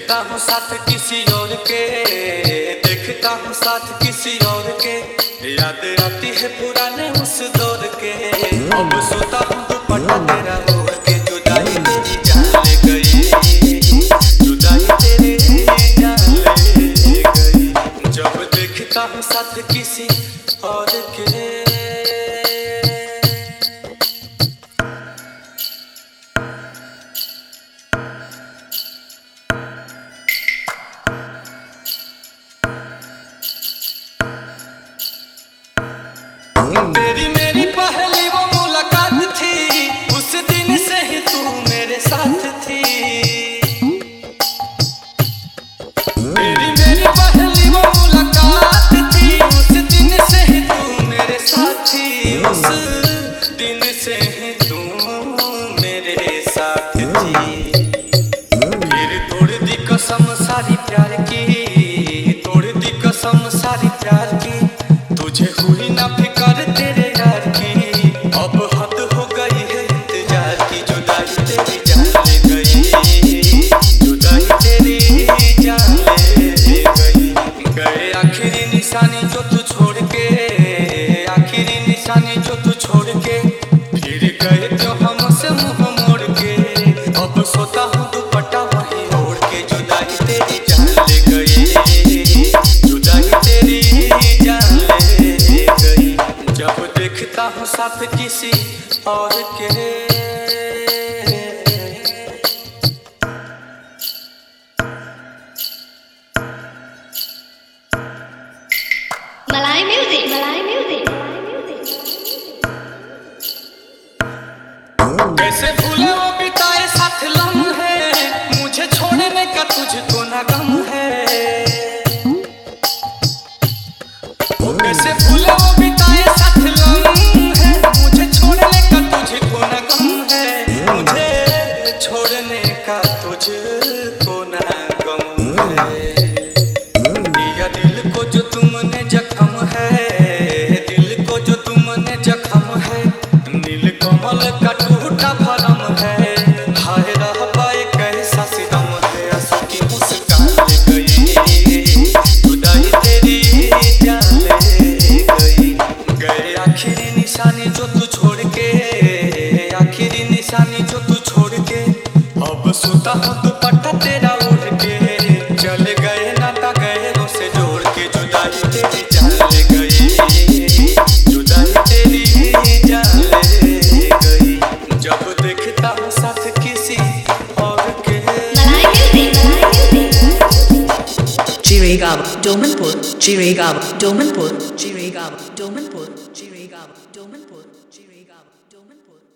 देखता हूँ साथ किसी और के, देखता हूँ साथ किसी और के, याद आती है पुराने उस दौर के। अब सोता हूँ दुपट्टा तेरा ओढ़ के, जुदाई तेरी जान ले गई, जुदाई तेरी जान ले गई। जब देखता हूँ साथ किसी और के। तेरी मेरी पहली वो मुलाकात थी, उस दिन से ही तू मेरे साथ थी। तेरी मेरी पहली वो मुलाकात थी, उस दिन से ही तू मेरे साथ थी, उस दिन से ही तू मेरे साथ थी। फिर तोड़ दी कसम सारी प्यार की, तोड़ दी कसम सारी प्यार की, तुझे हुई ना फिकर तेरे यार की। अब हद हो गई है इंतजार की, जुदाई तेरी जान ले गई, जुदाई तेरी जान ले गई। गए आखिरी निशानी जो तू छोड़ के, आखिरी निशानी जो तू छोड़ के, फिर गए जो हमसे मुंह मोड़ के। अब सोता हूँ दुपट्टा वही ओढ़ के, जुदाई तेरी जान ले गई, जुदाई तेरी जान ले गई। जब देखता हूँ साथ किसी और के। Malai music, Malai music. कैसे भूले वो बिताए साथ लम्हे, मुझे छोड़ने का तुझको ना गम है। वो कैसे भूले वो बिताए साथ लम्हे, मुझे छोड़ने का तुझको ना गम है, मुझे छोड़ने का तुझको ना गम है। दिया दिल को जो तुमने जख्म है, दिल को जो तुमने जख्म है, नील कमल का टूटा भरम है। हाय रहबा एक ऐसा सितम है, आंसू की मुस्कान ले गई, जुदाई तेरी जान ले गई। गए आखिरी निशानी जो तू छोड़ के, आखिरी निशानी जो तू छोड़ के। अब सोता हूँ दुपट्टा तेरा ओढ़ के, चल गए नाता गए से जोड़ के, जुदाई तेरी जान ले गई, जुदाई तेरी जान ले गई। जब देखता हूँ साथ किसी और के। Malai music, Malai music. Chirigava, Domanpur, Chirigava, Domanpur, Chirigava, Domanpur, Chirigava, Domanpur, Chirigava, Domanpur.